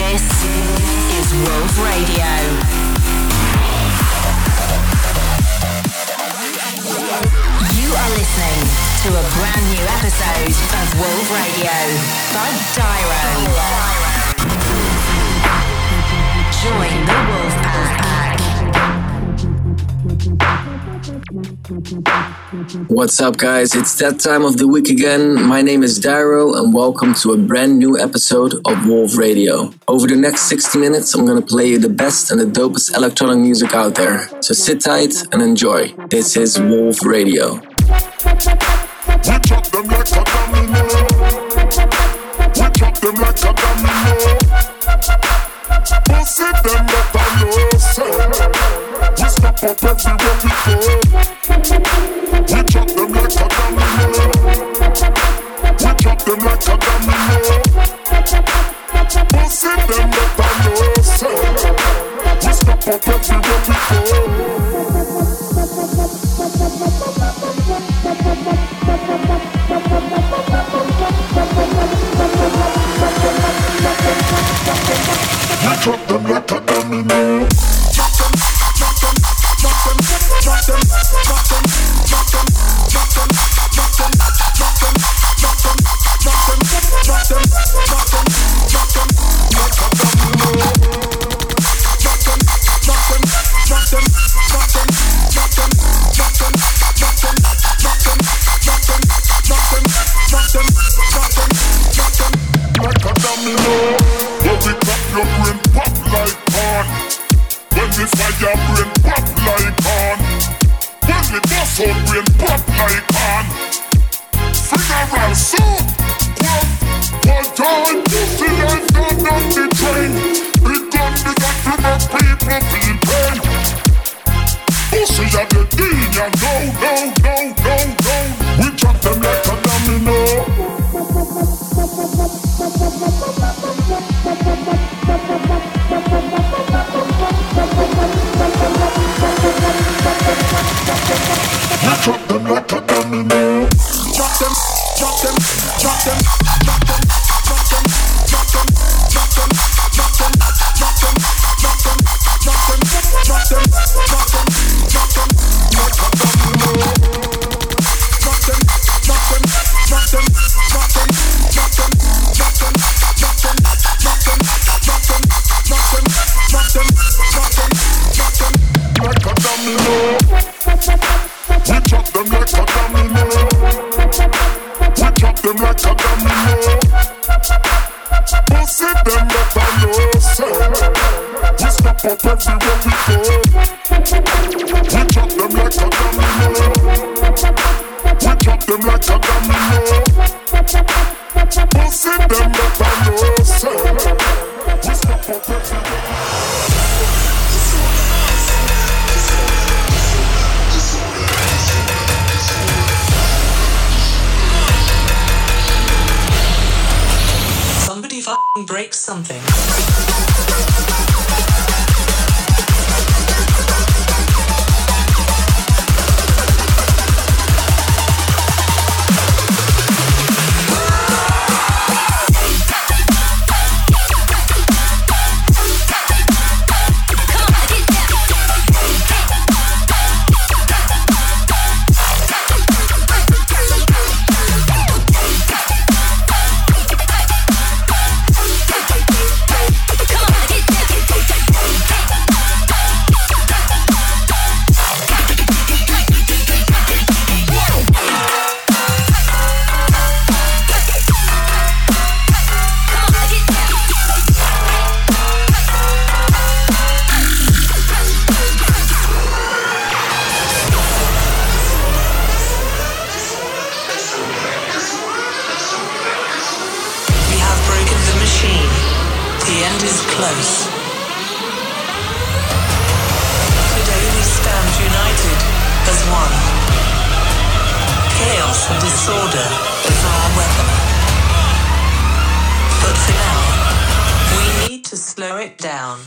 This is Wolf Radio. You are listening to a brand new episode of Wolf Radio by Dyro. Join the Wolf Pack. What's up, guys? It's that time of the week again. My name is Dyro and welcome to a brand new episode of Wolf Radio. Over the next 60 minutes, I'm gonna play you the best and the dopest electronic music out there. So sit tight and enjoy. This is Wolf Radio. We chop them like a domino. We chop them like a domino. Pussy them that I know, sir. We stop up everywhere we go. We chop them like a domino. We chop them like a domino. Pussy them that I know, sir. We stop up everywhere we go. We drop them like a domino. Drop them, drop them, drop them, drop them, drop them, drop them, drop them, drop them, drop them, drop them, drop them, drop them, drop them, drop them, like a domino. Drop them, drop them, drop them, drop them, drop them, drop them, drop them, drop them, drop them, drop them, drop them, drop them, drop them, like a domino. When we clap your brain pop like corn. When we fire brain pop like corn. When we bust out brain pop like corn. Funeral suit, quaff, one time. The life gone on the train. Big gun to make people feel pain. Pussy at the danger, no. We drop them like a domino. You drop them like a domino. Drop them, drop them, drop them, drop them, drop them, drop them, drop them, drop them, drop them, drop them, drop them, drop them, drop them, drop them, like a domino. Drop them, drop them, drop them, drop them, drop them, drop them, drop them, drop them, drop them, drop them, drop them, drop them, drop them, like a domino. We chop them like a domino. We chop them like a domino. Pussy them that I know, sir. We stop up everywhere we go. We chop them like a domino. We chop them like a domino. Pussy them that I know, sir. We stop up everywhere. Somebody f***ing break something. Slow it down.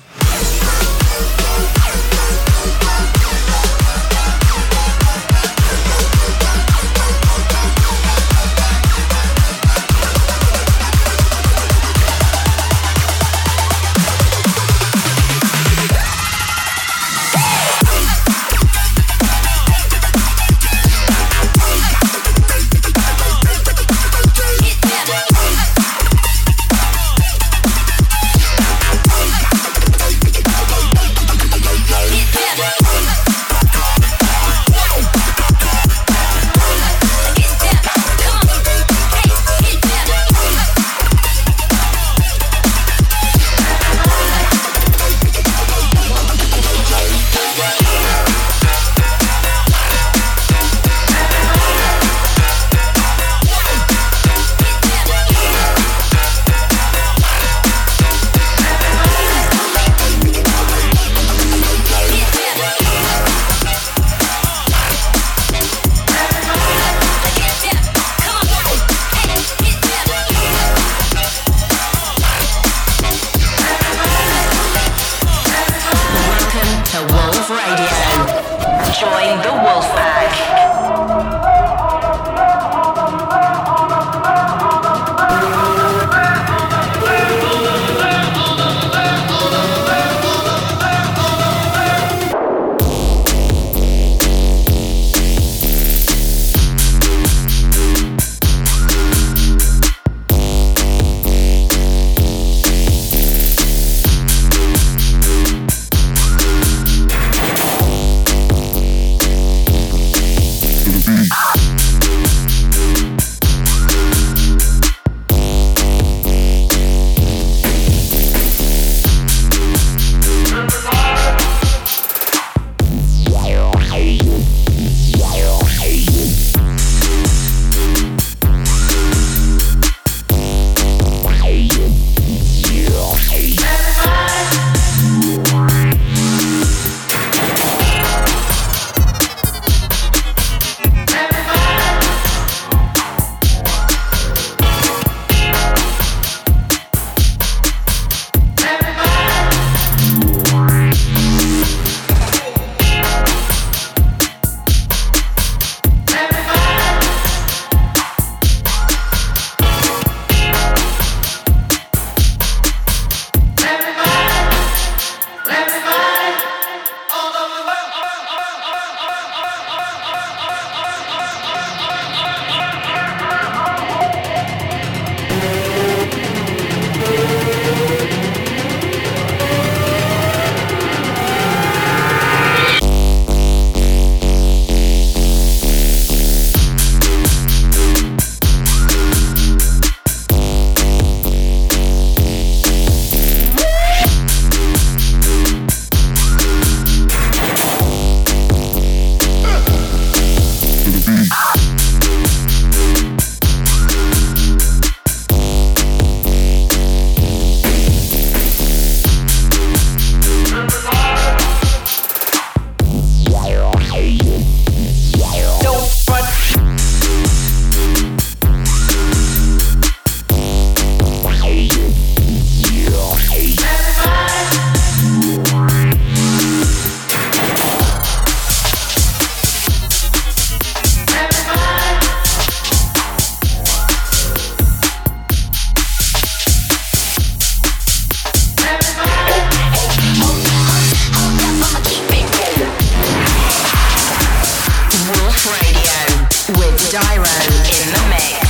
Dyro in the mix.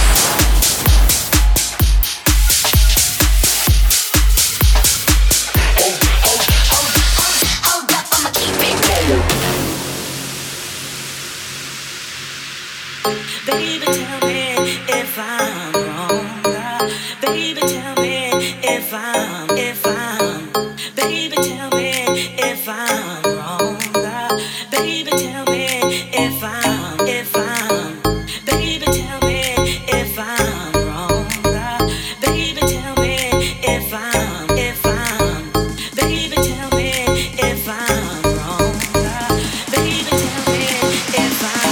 Baby, tell me if I'm wrong. Baby, tell me if I'm. Baby, tell me if I'm wrong. Baby, tell me if I'm. Baby, tell me if I'm wrong. Baby, tell me if I'm. Baby, tell me if I'm wrong. Baby, tell me if I'm.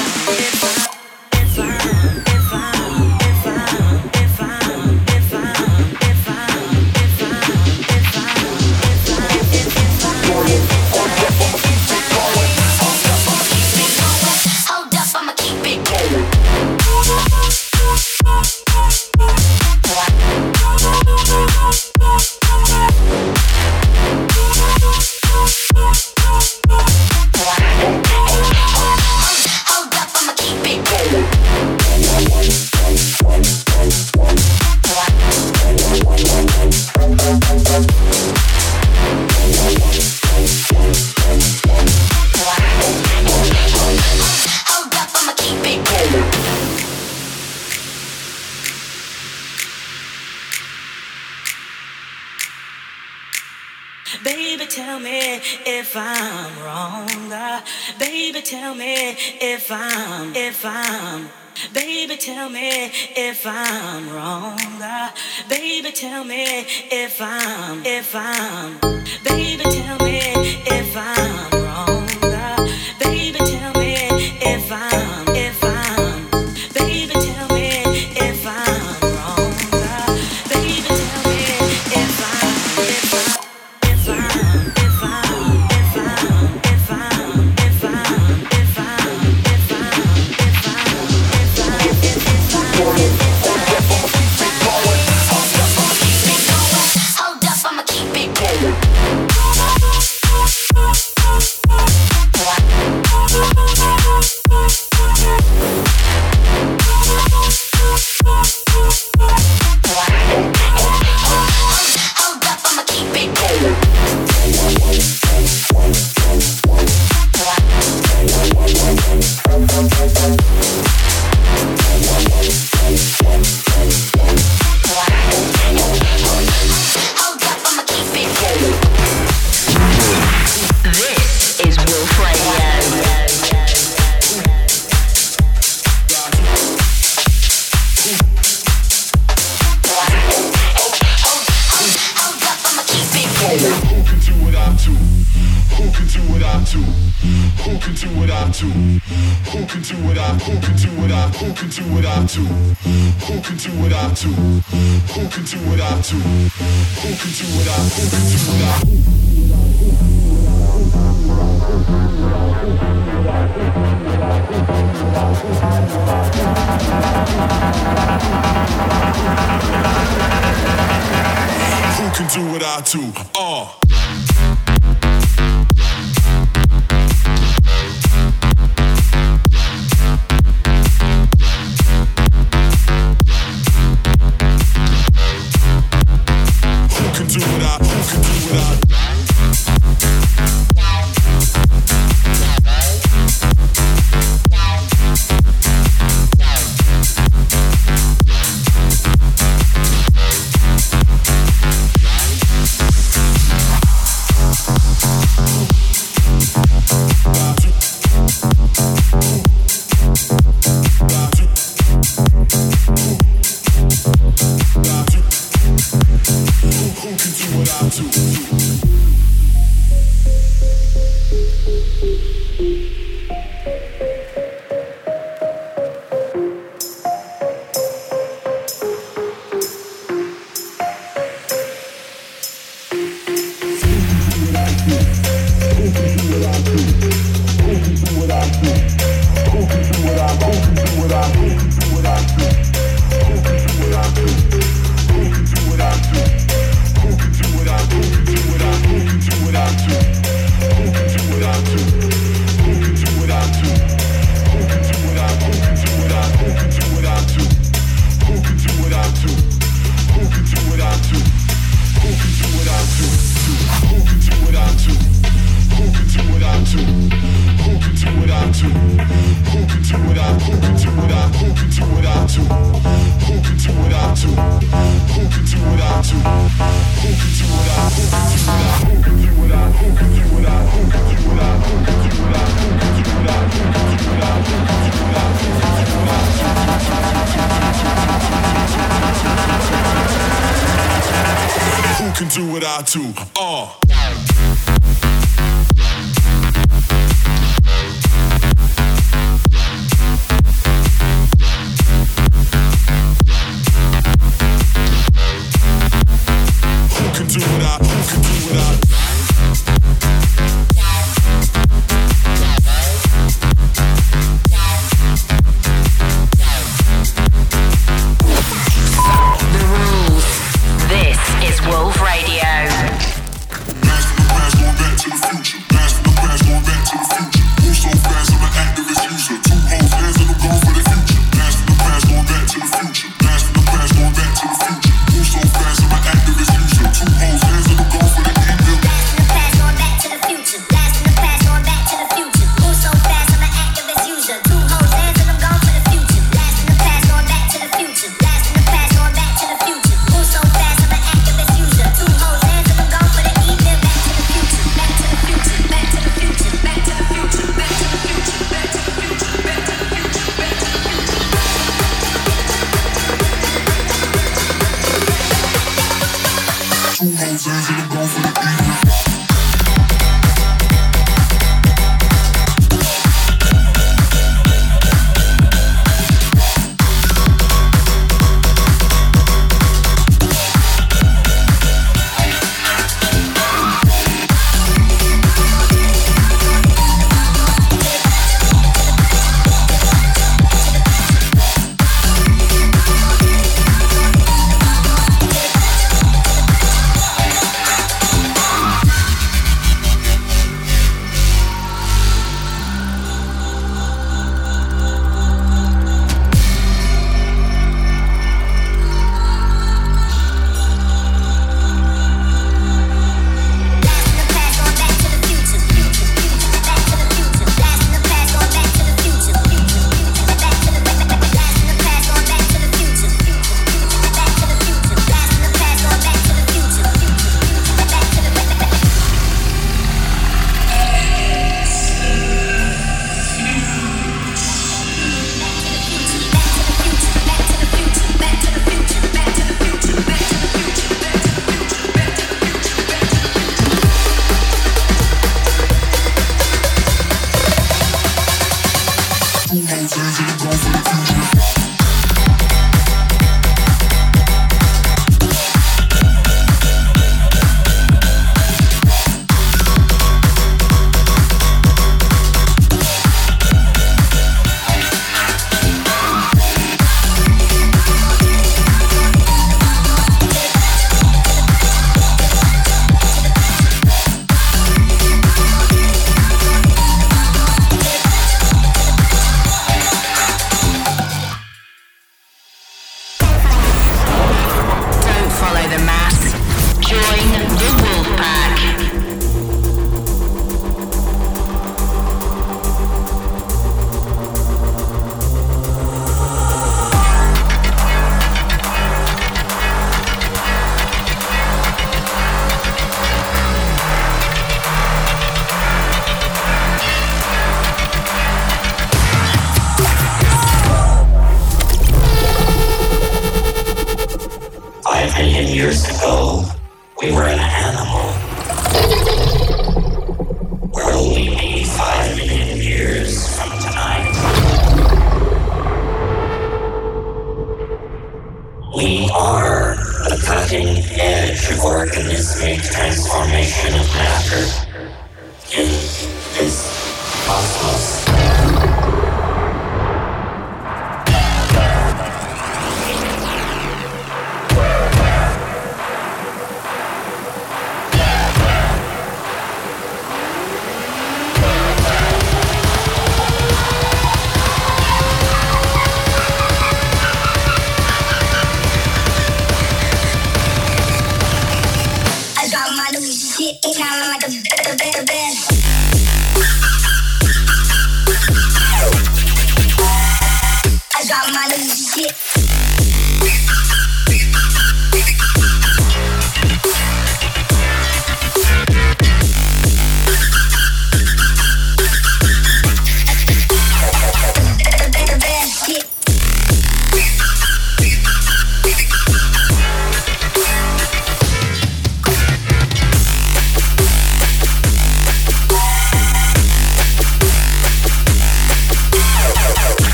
Baby, tell me if I'm wrong. Baby, tell me if I'm. Baby, tell me if I'm wrong. Baby, tell me if I'm. Baby, tell me if I'm wrong. Baby, tell me if I'm. Baby, tell me if I'm wrong. Baby, tell me if I'm. can do what I do? Who can do what I The rules. This is Wolf Radio.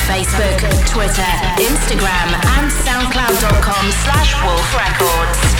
Facebook, Twitter, Instagram, and soundcloud.com/wolfrecords.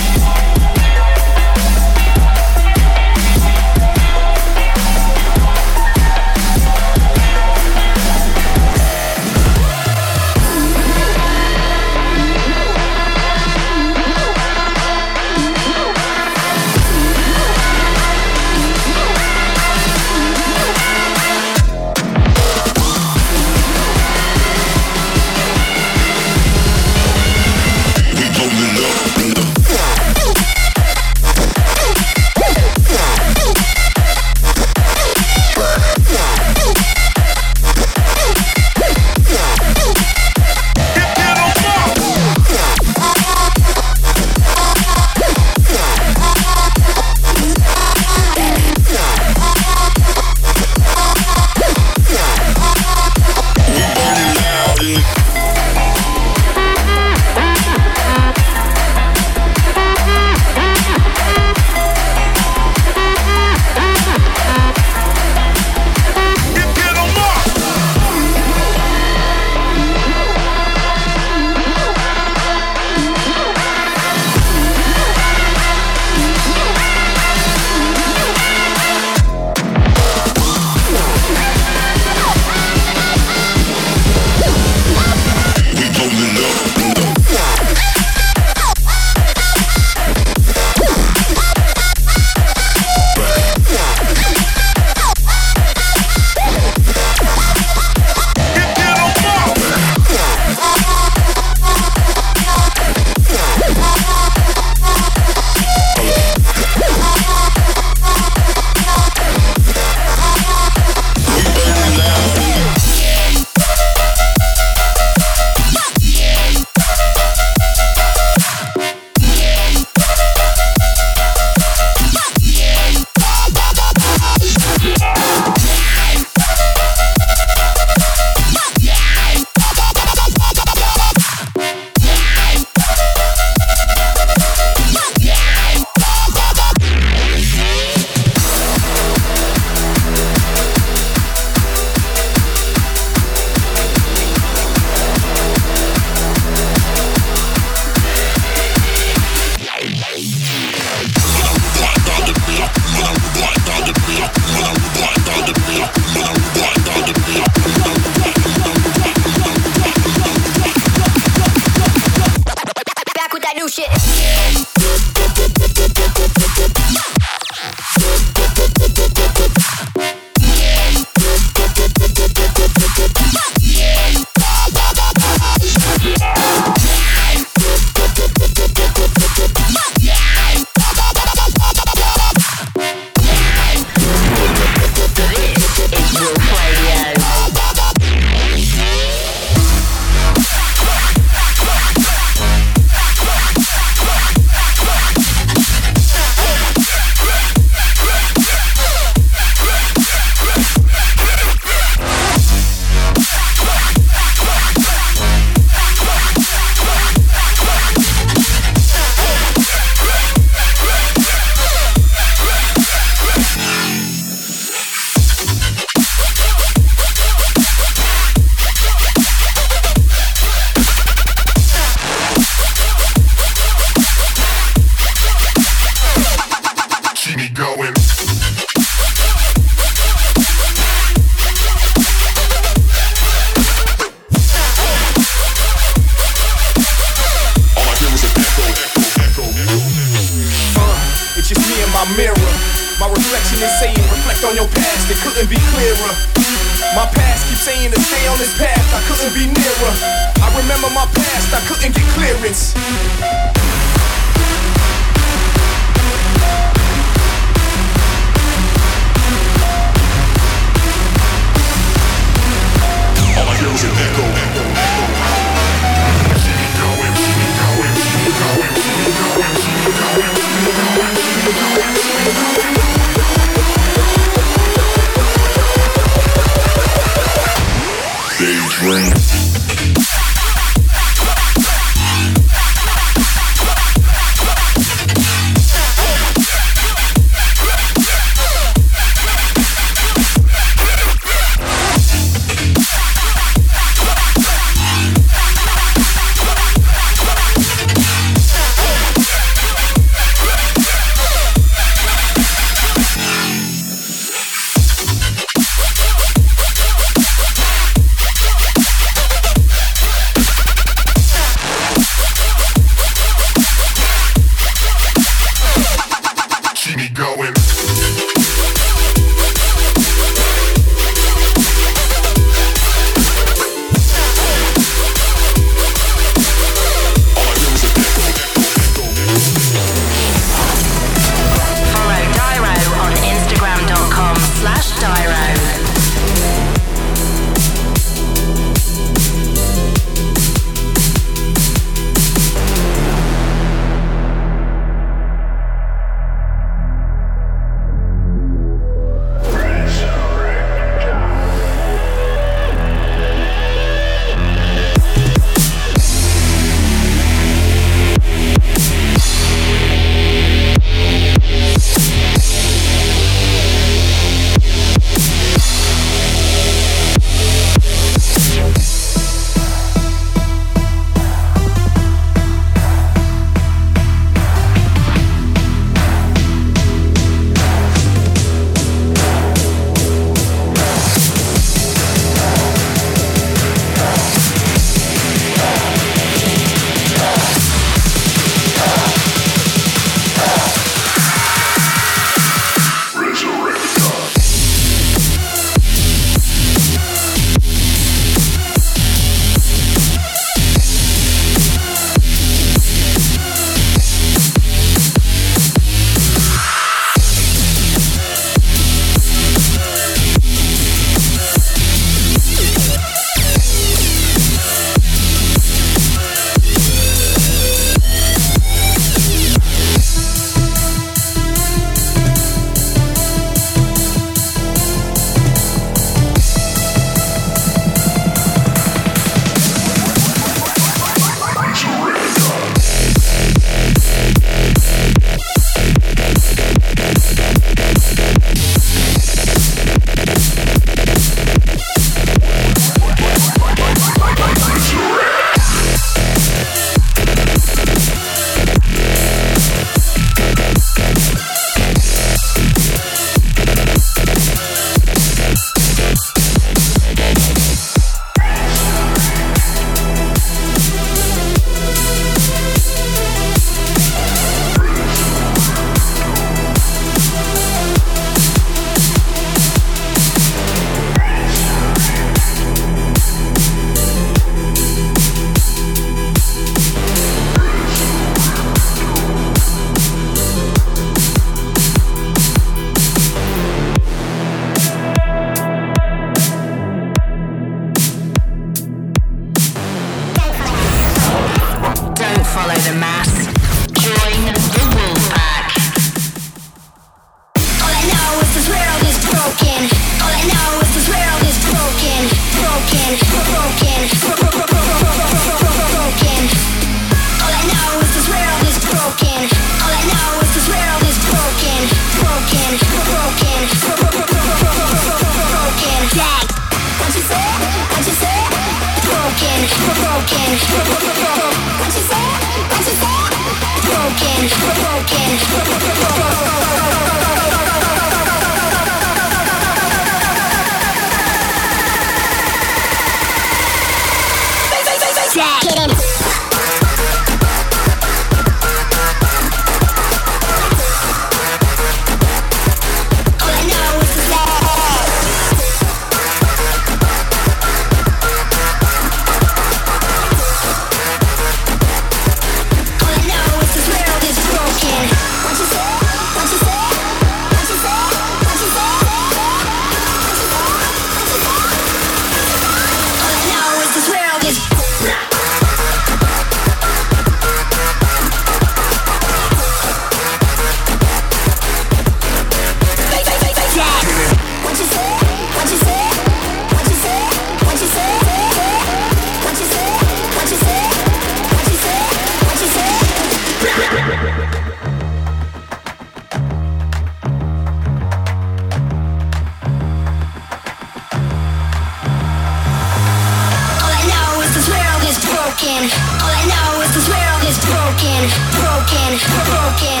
broken. All I know is this world is broken, broken, broken,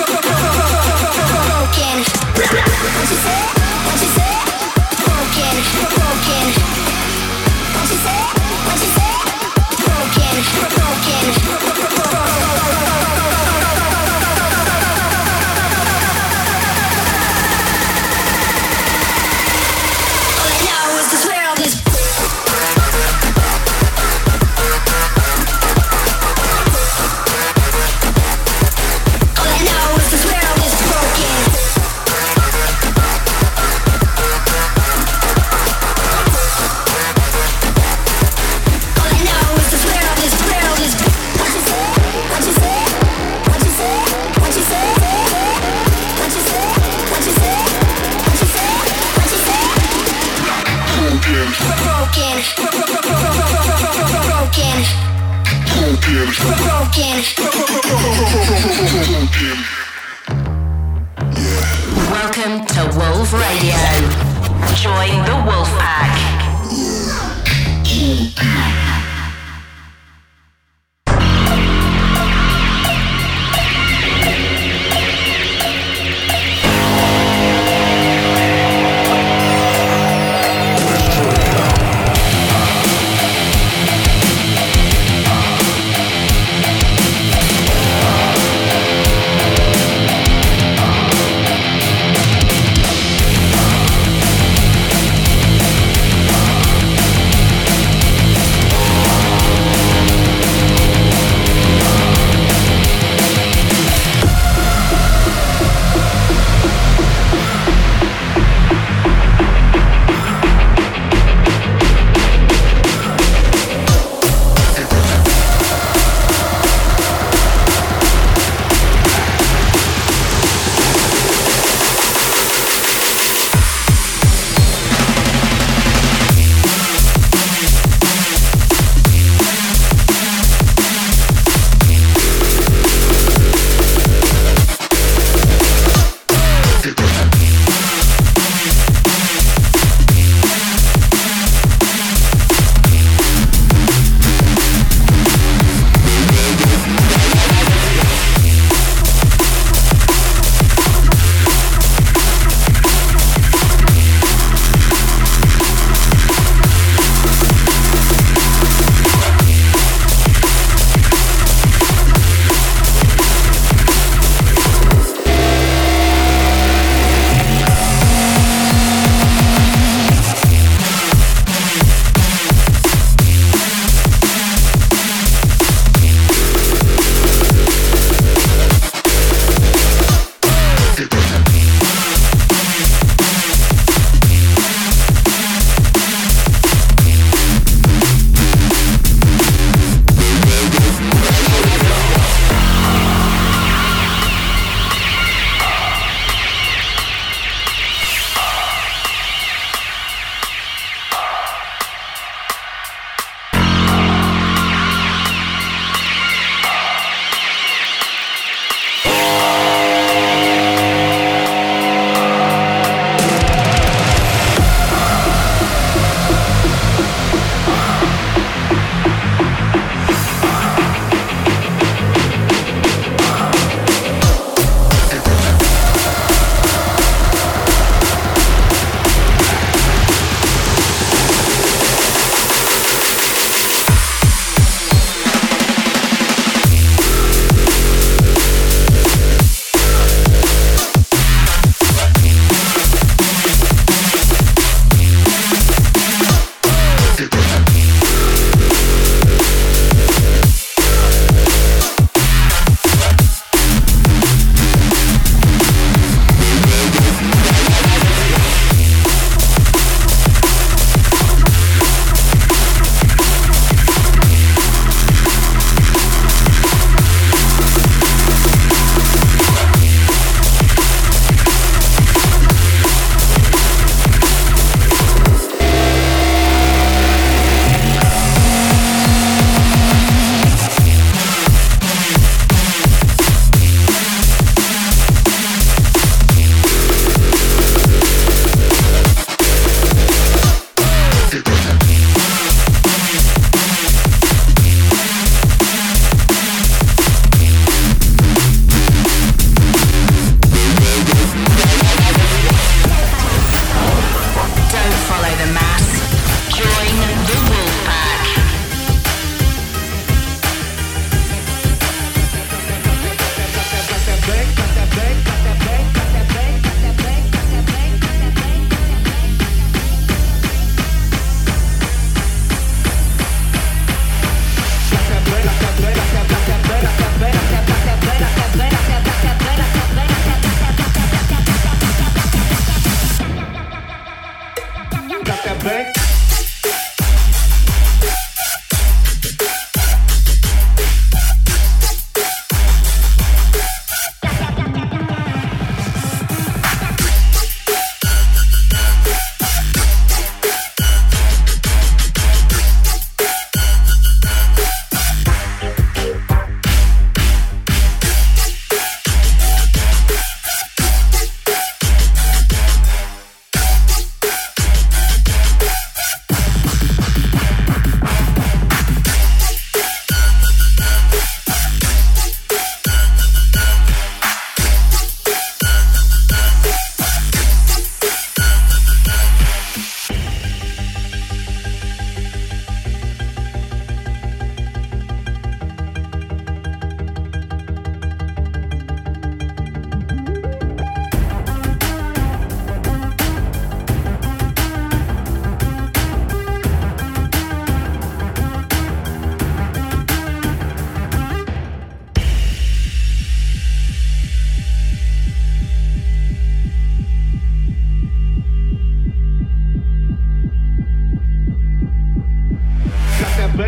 broken. What you say? What you say? Broken, broken. What you say? What you say? Broken, broken. All I know is this world is Welcome to Wolf Radio. Join the Wolf Pack.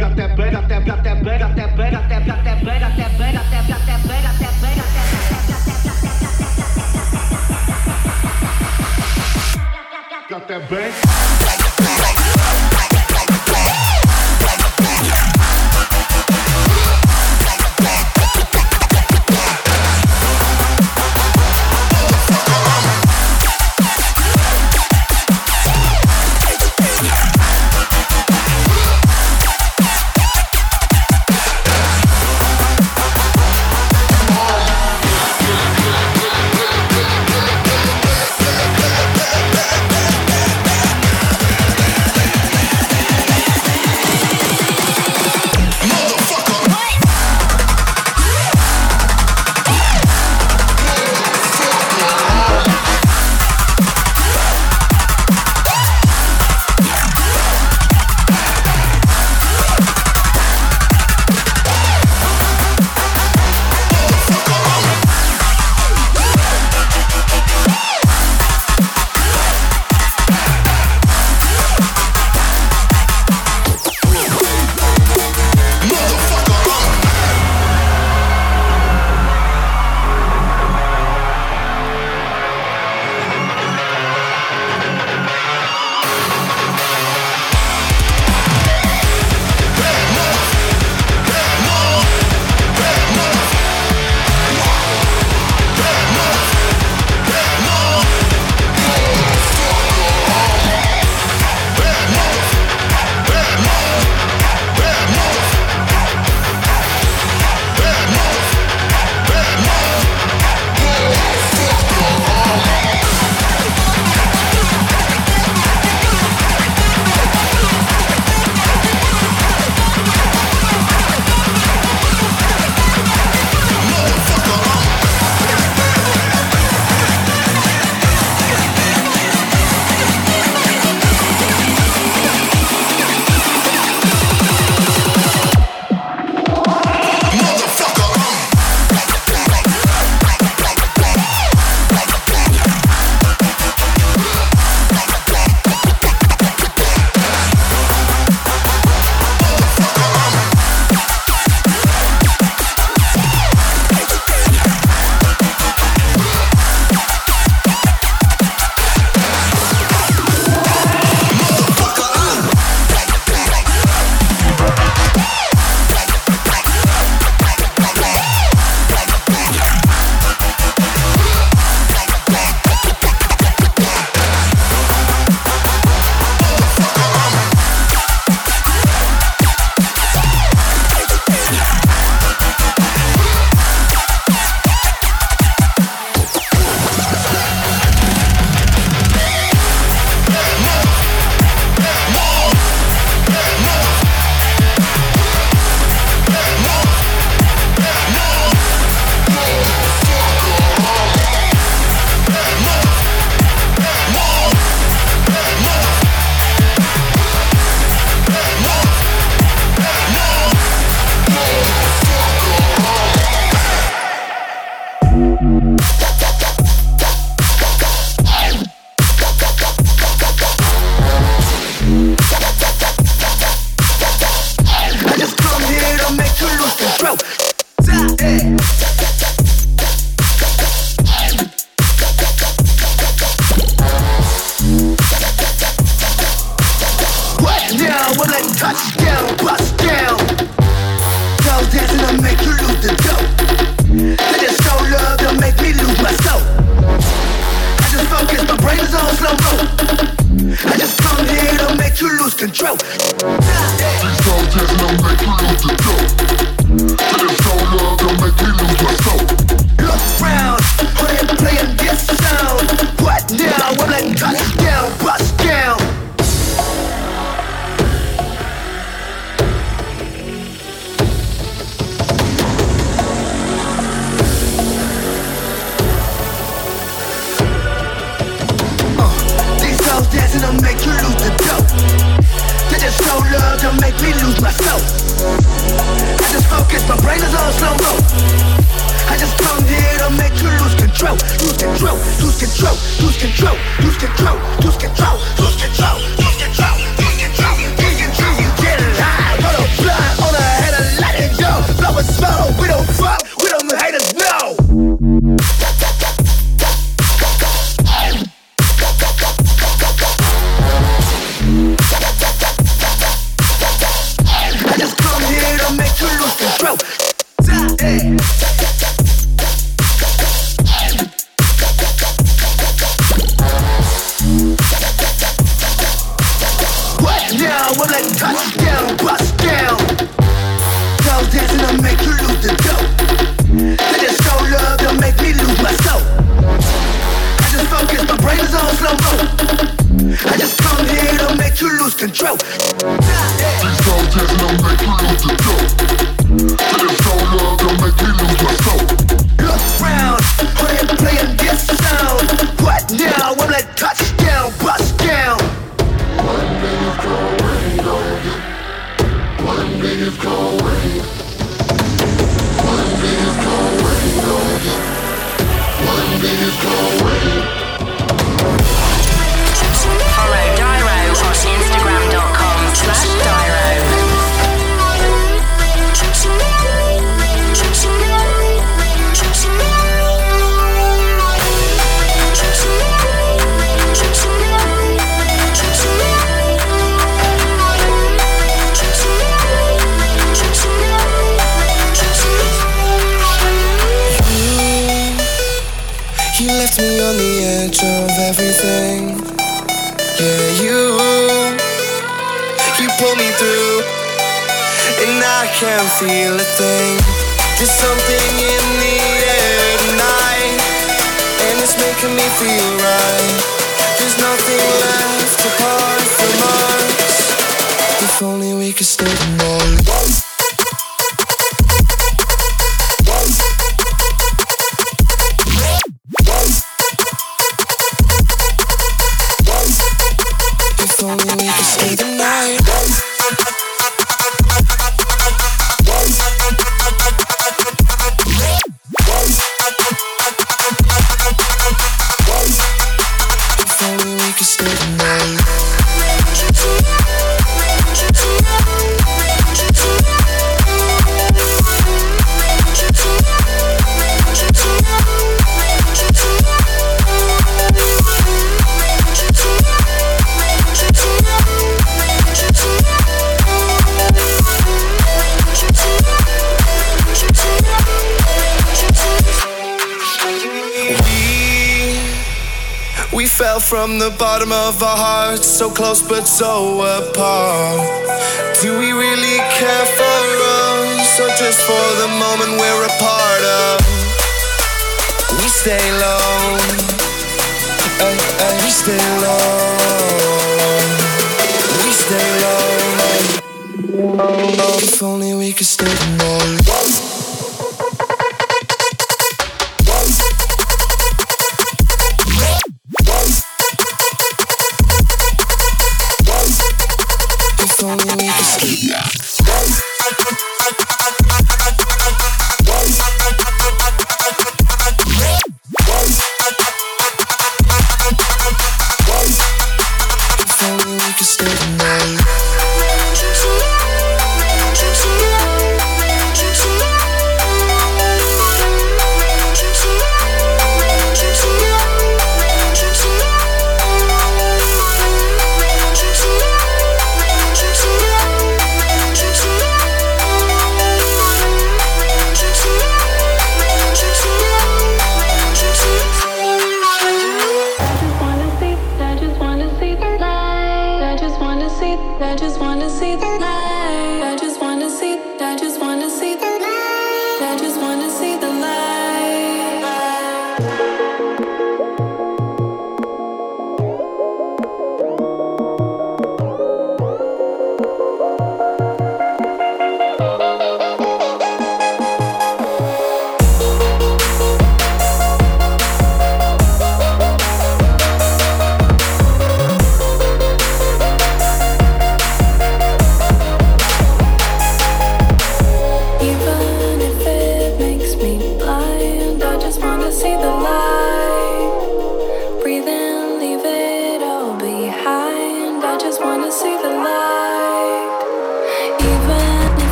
Got that bang. Follow Dyro on Instagram.com/Dyro. You left me on the edge of everything. Yeah, you pulled me through, and I can't feel a thing. There's something in the air tonight, and it's making me feel right. There's nothing left apart from us. If only we could stay tonight. If only we could stay the night. If only we could stay the night. We fell from the bottom of our hearts, so close but so apart. Do we really care for us, or just for the moment we're a part of? We stay low, we stay low, we stay low. If only we could stay tonight. If only we could stay. If only we could stay tonight.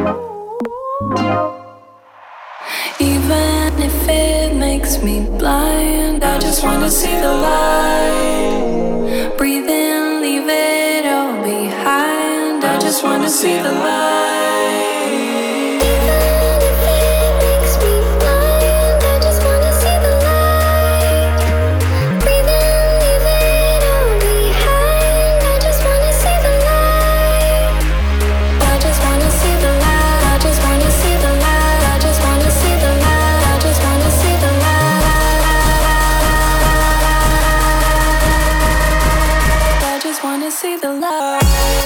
Even if it makes me blind, I just wanna see the light. Breathe in, leave it all behind. I just wanna see the light. See the light.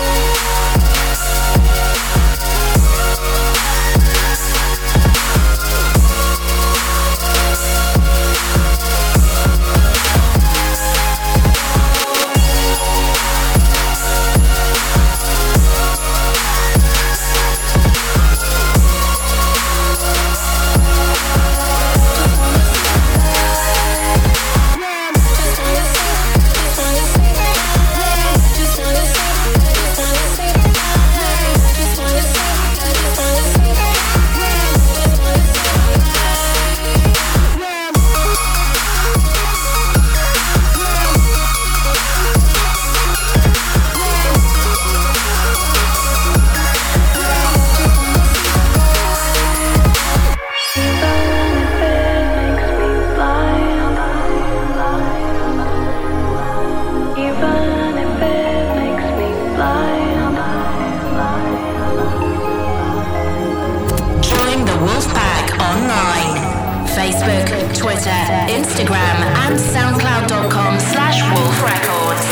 Instagram and soundcloud.com/Wolf Records.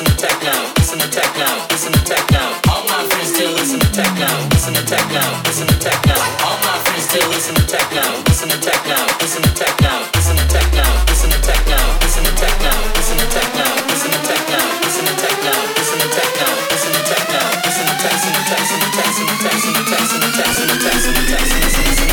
to techno, listen to techno, listen to techno. All my friends still listen to techno, listen to techno, listen to techno. All my friends still listen to techno, listen to techno, listen to techno, listen to techno, listen to techno, listen to techno, listen to techno, listen to techno, listen to techno, listen to techno, listen to techno, listen to techno, listen to techno, listen to techno, listen to techno, listen to techno, listen to techno, listen to techno.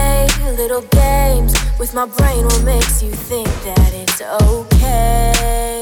My brain, what makes you think that it's okay?